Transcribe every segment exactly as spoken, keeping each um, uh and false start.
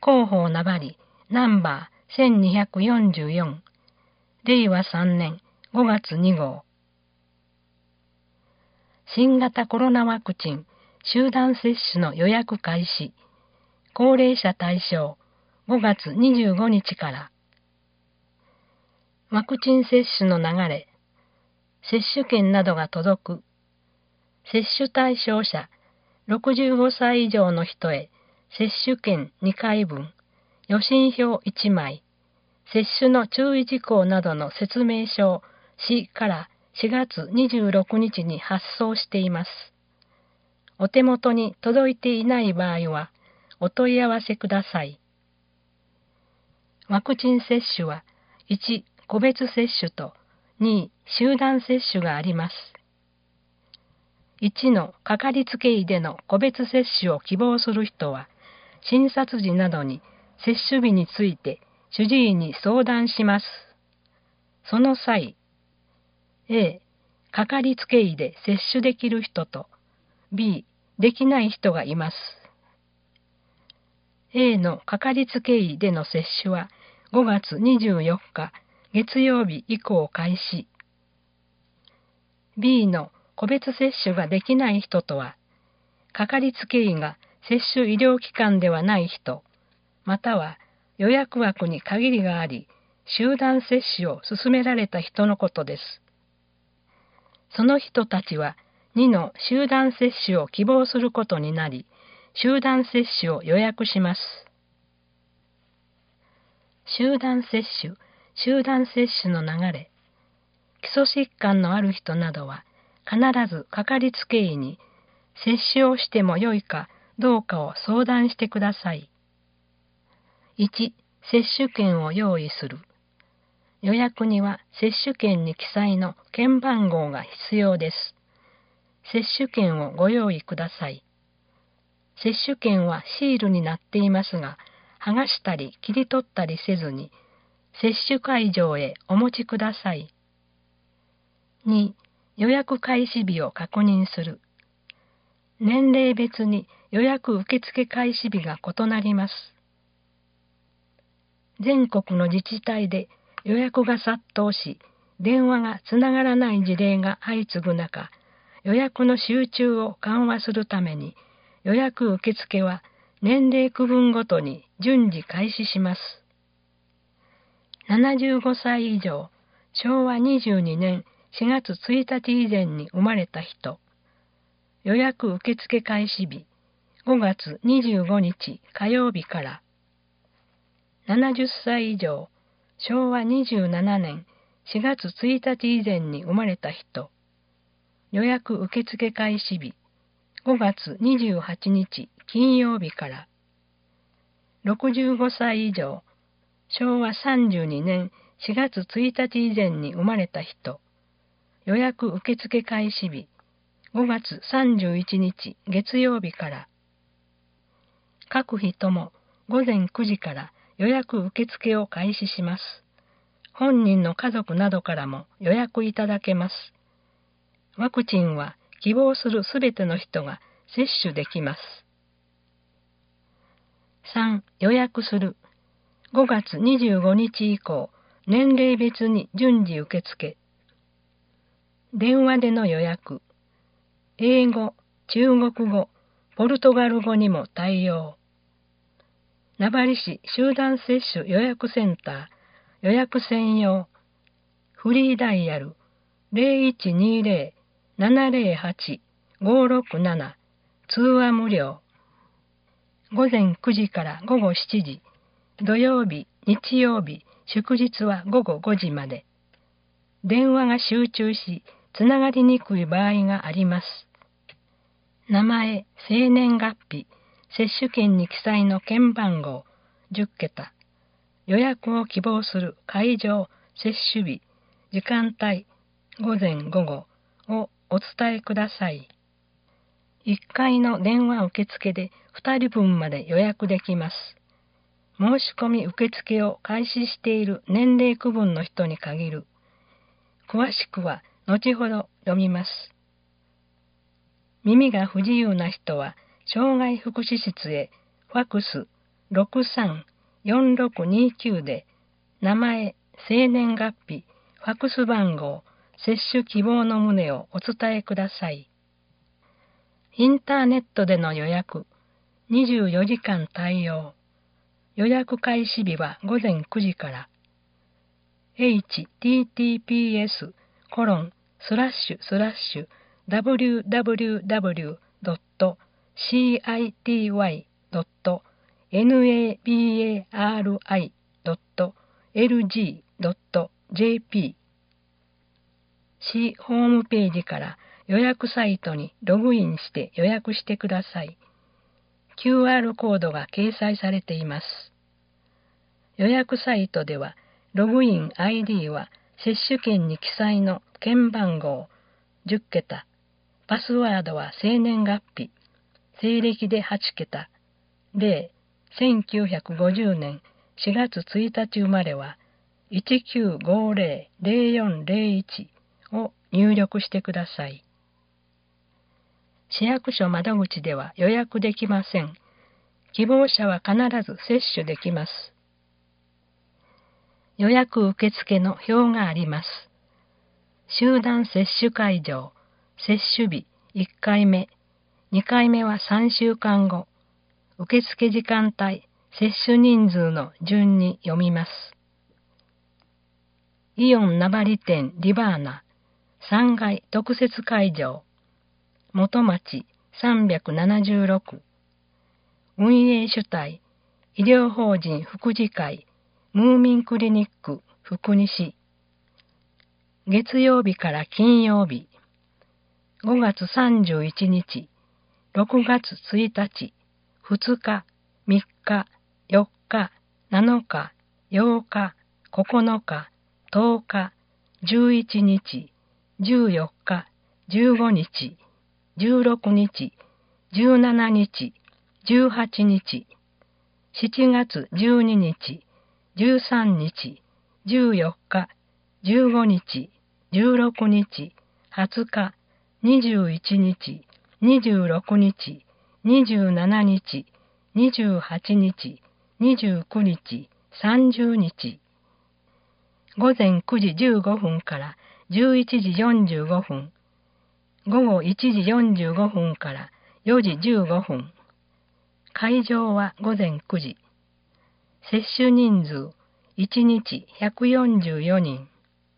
広報名張ナンバーせんにひゃくよんじゅうよん、れいわさんねんごがつにごう。新型コロナワクチン集団接種の予約開始。高齢者対象ごがつにじゅうごにちから。ワクチン接種の流れ。接種券などが届く。接種対象者ろくじゅうごさい以上の人へ接種券にかいぶん、予診票いちまい、接種の注意事項などの説明書を市からしがつにじゅうろくにちに発送しています。お手元に届いていない場合はお問い合わせください。ワクチン接種はいち、個別接種とに、集団接種があります。いちのかかりつけ医での個別接種を希望する人は、診察時などに接種日について主治医に相談します。その際、A、かかりつけ医で接種できる人と B、できない人がいます。A のかかりつけ医での接種はごがつにじゅうよっか月曜日以降開始。B の個別接種ができない人とは、かかりつけ医が接種医療機関ではない人、または予約枠に限りがあり、集団接種を勧められた人のことです。その人たちはにの集団接種を希望することになり、集団接種を予約します。集団接種、集団接種の流れ。基礎疾患のある人などは必ずかかりつけ医に接種をしてもよいかどうかを相談してください。いち、接種券を用意する。予約には接種券に記載の券番号が必要です。接種券をご用意ください。接種券はシールになっていますが、剥がしたり切り取ったりせずに、接種会場へお持ちください。に、予約開始日を確認する。年齢別に予約受付開始日が異なります。全国の自治体で予約が殺到し、電話がつながらない事例が相次ぐ中、予約の集中を緩和するために、予約受付は年齢区分ごとに順次開始します。ななじゅうごさい以上、しょうわにじゅうにねんしがつついたち以前に生まれた人、予約受付開始日、ごがつにじゅうごにち火曜日から、ななじゅっさい以上、しょうわにじゅうななねんしがつついたち以前に生まれた人、予約受付開始日、ごがつにじゅうはちにち金曜日から、ろくじゅうごさい以上、しょうわさんじゅうにねんしがつついたち以前に生まれた人、予約受付開始日、ごがつさんじゅういちにち月曜日から、各日ともごぜんくじから予約受付を開始します。本人の家族などからも予約いただけます。ワクチンは希望するすべての人が接種できます。さん、予約する。ごがつにじゅうごにち以降、年齢別に順次受付。電話での予約。英語、中国語、ポルトガル語にも対応。名張市集団接種予約センター、予約専用。フリーダイヤル ゼロいちにゼロ ななゼロはち ごろくなな、通話無料。ごぜんくじからごごしちじ、土曜日、日曜日、祝日はごごごじまで。電話が集中し、つながりにくい場合があります。名前、生年月日、接種券に記載の券番号、じゅっけた。予約を希望する会場、接種日、時間帯、午前午後をお伝えください。いっかいの電話受付でふたりぶんまで予約できます。申し込み受付を開始している年齢区分の人に限る。詳しくは後ほど読みます。耳が不自由な人は障害福祉室へファクスろくさんよんろくにきゅうで名前、生年月日、ファックス番号、接種希望の旨をお伝えください。インターネットでの予約、にじゅうよじかん対応。予約開始日は午前くじから。エイチティーティーピーエスコロンスラッシュスラッシュダブリューダブリューダブリュードットシーアイティーワイドットネバードットエルジードットジェーピー 市ホームページから予約サイトにログインして予約してください。キューアール コードが掲載されています。予約サイトではログイン アイディー は接種券に記載の券番号じゅっけた、パスワードは生年月日、西暦ではちけた、ゼロ、せんきゅうひゃくごじゅうねんしがつついたち生まれはいちきゅうごゼロ ゼロよんゼロいちを入力してください。市役所窓口では予約できません。希望者は必ず接種できます。予約受付の表があります。集団接種会場、接種日いっかいめ、にかいめはさんしゅうかんご、受付時間帯、接種人数の順に読みます。イオン名張店リバーナ、さんがい特設会場、元町さんびゃくななじゅうろく、運営主体、医療法人福祉会、ムーミンクリニック福西、月曜日から金曜日、ごがつさんじゅういちにち、ろくがつついたち、ふつか、みっか、よっか、なのか、ようか、ここのか、とおか、じゅういちにち、じゅうよっか、じゅうごにち、じゅうろくにち、じゅうしちにち、じゅうはちにち、しちがつじゅうににち、じゅうさんにち、じゅうよっか、じゅうごにち、じゅうろくにち、はつか、にじゅういちにち、にじゅうろくにち、にじゅうしちにち、にじゅうはちにち、にじゅうくにち、さんじゅうにち。ごぜんくじじゅうごふんからじゅういちじよんじゅうごふん、ごごいちじよんじゅうごふんからよじじゅうごふん。会場はごぜんくじ。接種人数いちにちひゃくよんじゅうよにん。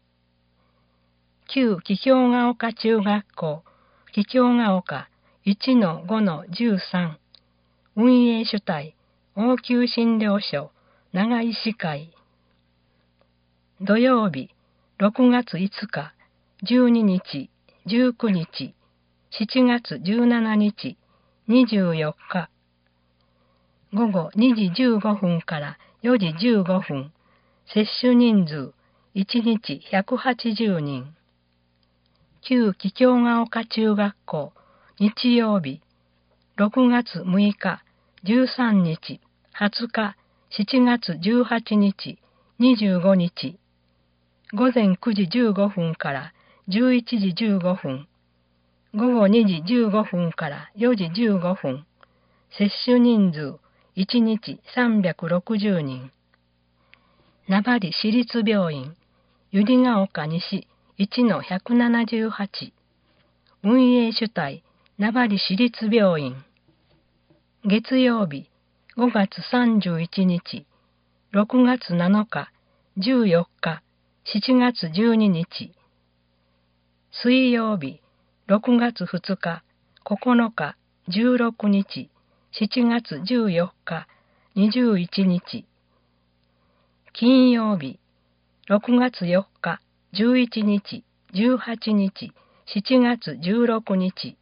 旧桔梗ヶ丘中学校、桔梗ヶ丘 いちのごのじゅうさん、運営主体、応急診療所、長井市会。土曜日、ろくがついつか、じゅうににち、じゅうくにち、しちがつじゅうしちにち、にじゅうよっか。ごごにじじゅうごふんからよじじゅうごふん、接種人数いちにちひゃくはちじゅうにん。旧桔梗ヶ丘中学校、日曜日、ろくがつむいか、じゅうさんにち、はつか、しちがつじゅうはちにち、にじゅうごにち、ごぜんくじじゅうごふんからじゅういちじじゅうごふん、ごごにじじゅうごふんからよじじゅうごふん、接種人数いちにちさんびゃくろくじゅうにん。名張市立病院、百合ヶ丘西いちのひゃくななじゅうはち、運営主体、名張市立病院。月曜日、ごがつさんじゅういちにち、ろくがつなのか、じゅうよっか、しちがつじゅうににち。水曜日、ろくがつふつか、ここのか、じゅうろくにち、しちがつじゅうよっか、にじゅういちにち。金曜日、ろくがつよっか、じゅういちにち、じゅうはちにち、しちがつじゅうろくにち。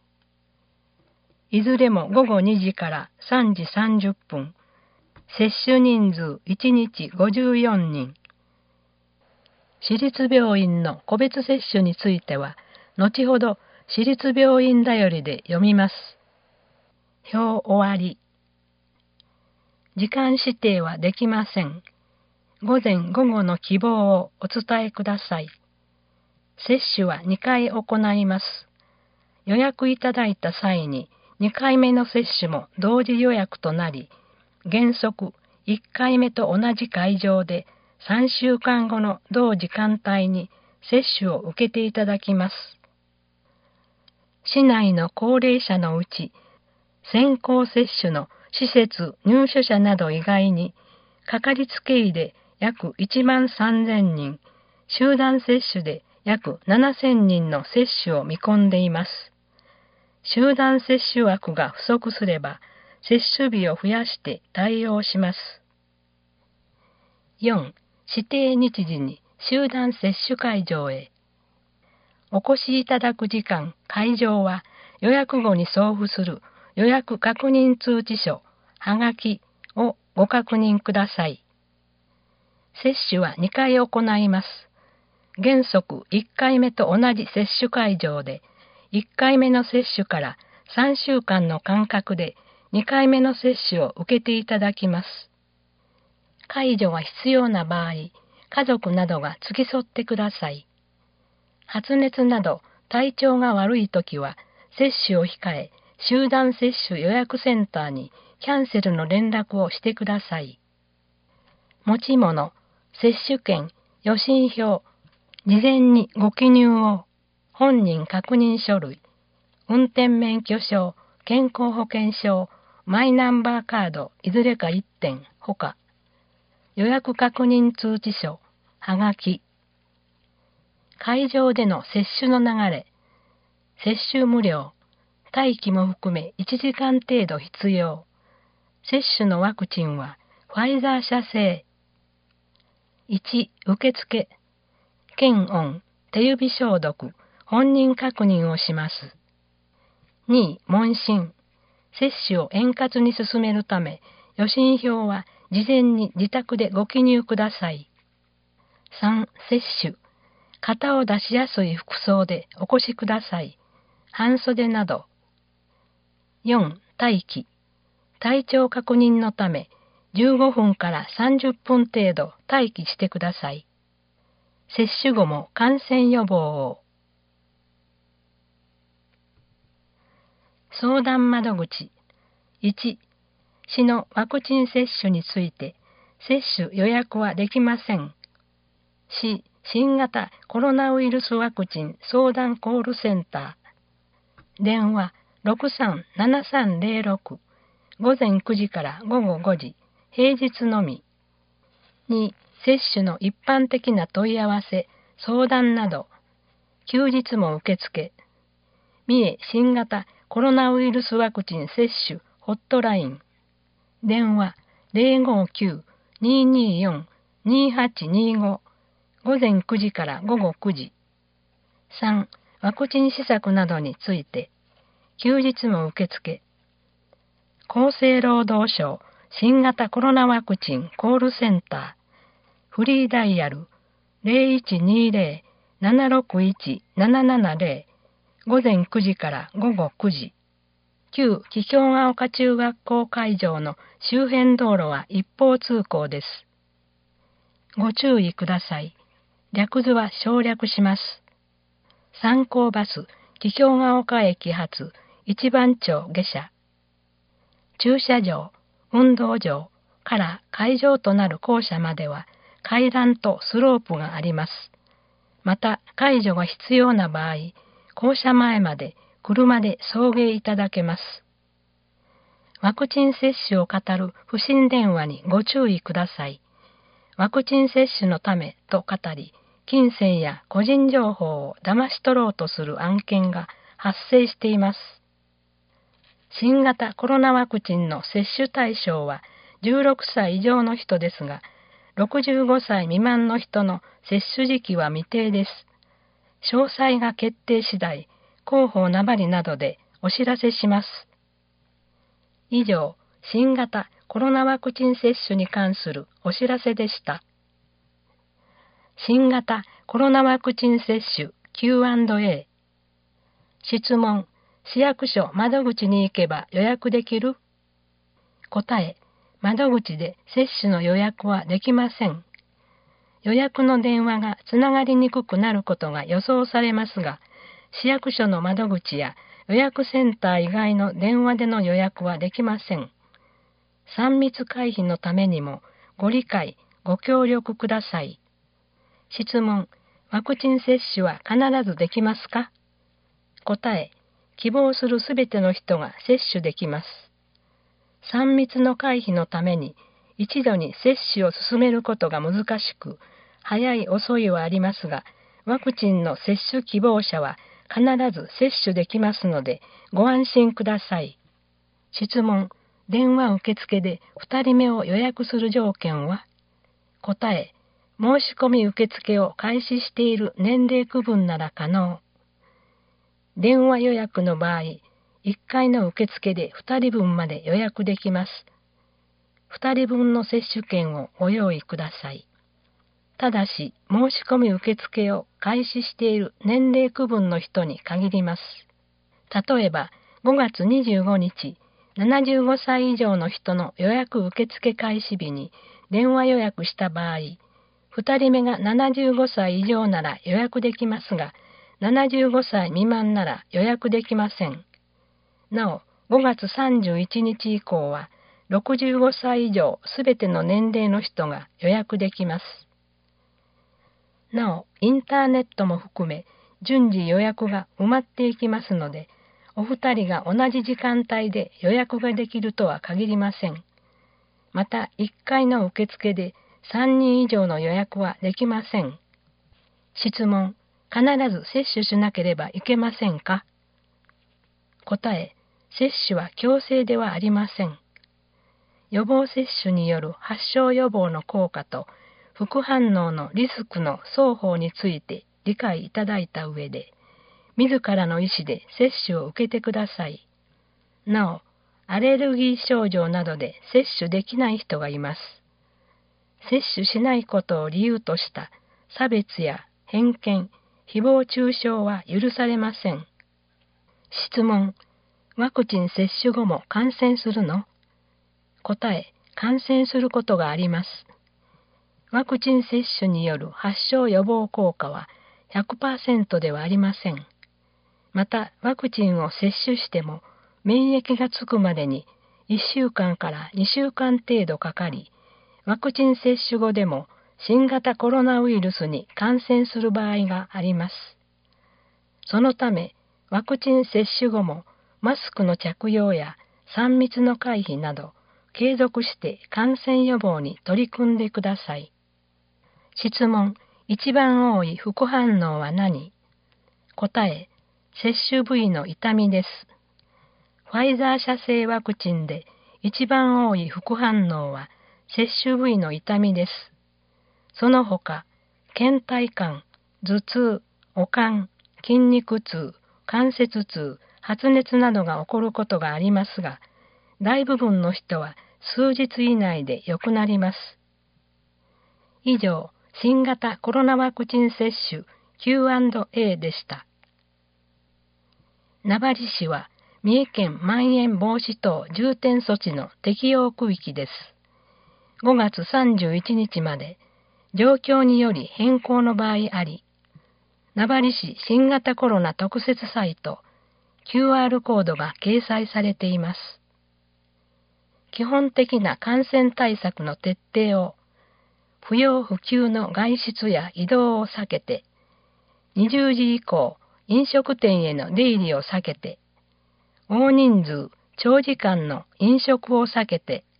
いずれもごごにじからさんじさんじゅっぷん。接種人数いちにちごじゅうよんにん。市立病院の個別接種については、後ほど市立病院だよりで読みます。表終わり。時間指定はできません。午前午後の希望をお伝えください。接種はにかい行います。予約いただいた際ににかいめの接種も同時予約となり、 原則いっかいめと同じ会場でさんしゅうかんごの同時間帯に接種を受けていただきます。市内の高齢者のうち、先行接種の施設入所者など以外に、かかりつけ医で約いちまんさんぜんにん、集団接種で約ななせんにんの接種を見込んでいます。集団接種枠が不足すれば、接種日を増やして対応します。よん. 指定日時に集団接種会場へ。お越しいただく時間、会場は予約後に送付する予約確認通知書、はがきをご確認ください。接種はにかい行います。原則いっかいめと同じ接種会場で、いっかいめの接種からさんしゅうかんの間隔でにかいめの接種を受けていただきます。介助が必要な場合、家族などが付き添ってください。発熱など体調が悪いときは、接種を控え、集団接種予約センターにキャンセルの連絡をしてください。持ち物、接種券、予診票、事前にご記入を、本人確認書類、運転免許証、健康保険証、マイナンバーカード、いずれかいってん、ほか、予約確認通知書、はがき、会場での接種の流れ、接種無料、待機も含めいちじかん程度必要。接種のワクチンはファイザー社製。いち. 受付、検温、手指消毒、本人確認をします。に. 問診、接種を円滑に進めるため、予診票は事前に自宅でご記入ください。さん. 接種、肩を出しやすい服装でお越しください。半袖など。よん. 待機、体調確認のためじゅうごふんからさんじゅっぷん程度待機してください。接種後も感染予防を。相談窓口。いち. 市のワクチン接種について接種予約はできません。市新型コロナウイルスワクチン相談コールセンター。電話 ろくさんななさんぜろろく、午前くじから午後ごじ、平日のみ。に. 接種の一般的な問い合わせ、相談など、休日も受付。三重新型コロナウイルスワクチン接種ホットライン。電話 ゼロごきゅう にーにーよん にーはちにーご、午前くじから午後くじ。さん. ワクチン施策などについて、休日も受付。厚生労働省新型コロナワクチンコールセンター。フリーダイヤル ゼロいちにーぜろ ななろくいち ななななぜろ、午前くじから午後くじ。旧桔梗ヶ丘中学校会場の周辺道路は一方通行です。ご注意ください。略図は省略します。参考バス桔梗ヶ丘駅発一番町下車。駐車場、運動場から会場となる校舎までは階段とスロープがあります。また、介助が必要な場合、校舎前まで車で送迎いただけます。ワクチン接種を語る不審電話にご注意ください。ワクチン接種のためと語り、金銭や個人情報を騙し取ろうとする案件が発生しています。新型コロナワクチンの接種対象はじゅうろくさい以上の人ですが、ろくじゅうごさい未満の人の接種時期は未定です。詳細が決定次第、広報なばりなどでお知らせします。以上、新型コロナワクチン接種に関するお知らせでした。新型コロナワクチン接種 キューアンドエー。質問、市役所窓口に行けば予約できる？答え、窓口で接種の予約はできません。予約の電話がつながりにくくなることが予想されますが、市役所の窓口や予約センター以外の電話での予約はできません。 さん密回避のためにもご理解、ご協力ください。質問、ワクチン接種は必ずできますか？答え、希望するすべての人が接種できます。さん密の回避のために一度に接種を進めることが難しく、早い遅いはありますが、ワクチンの接種希望者は必ず接種できますので、ご安心ください。質問、電話受付でふたりめを予約する条件は？答え、申し込み受付を開始している年齢区分なら可能。電話予約の場合、いっかいの受付でふたりぶんまで予約できます。ふたりぶんの接種券をご用意ください。ただし、申し込み受付を開始している年齢区分の人に限ります。例えば、ごがつにじゅうごにち、ななじゅうごさい以上の人の予約受付開始日に電話予約した場合、ふたりめがななじゅうごさい以上なら予約できますが、ななじゅうごさい未満なら予約できません。なお、ごがつさんじゅういちにち以降は、ろくじゅうごさい以上すべての年齢の人が予約できます。なお、インターネットも含め、順次予約が埋まっていきますので、お二人が同じ時間帯で予約ができるとは限りません。また、いっかいの受付でさんにん以上の予約はできません。質問、必ず接種しなければいけませんか？答え、接種は強制ではありません。予防接種による発症予防の効果と副反応のリスクの双方について理解いただいた上で、自らの意思で接種を受けてください。なお、アレルギー症状などで接種できない人がいます。接種しないことを理由とした差別や偏見、誹謗中傷は許されません。質問、ワクチン接種後も感染するの？答え、感染することがあります。ワクチン接種による発症予防効果は ひゃくパーセント ではありません。また、ワクチンを接種しても免疫がつくまでにいっしゅうかんからにしゅうかん程度かかり、ワクチン接種後でも新型コロナウイルスに感染する場合があります。そのため、ワクチン接種後もマスクの着用やさん密の回避など、継続して感染予防に取り組んでください。質問、一番多い副反応は何？答え、接種部位の痛みです。ファイザー社製ワクチンで一番多い副反応は接種部位の痛みです。その他、倦怠感、頭痛、悪寒、筋肉痛、関節痛、発熱などが起こることがありますが、大部分の人は数日以内で良くなります。以上、新型コロナワクチン接種 キューアンドエー でした。名張市は三重県まん延防止等重点措置の適用区域です。ごがつさんじゅういちにちまで状況により変更の場合あり、名張市新型コロナ特設サイト キューアール コードが掲載されています。基本的な感染対策の徹底を、不要不急の外出や移動を避けて、にじゅうじ以降、飲食店への出入りを避けて、大人数、長時間の飲食を避けて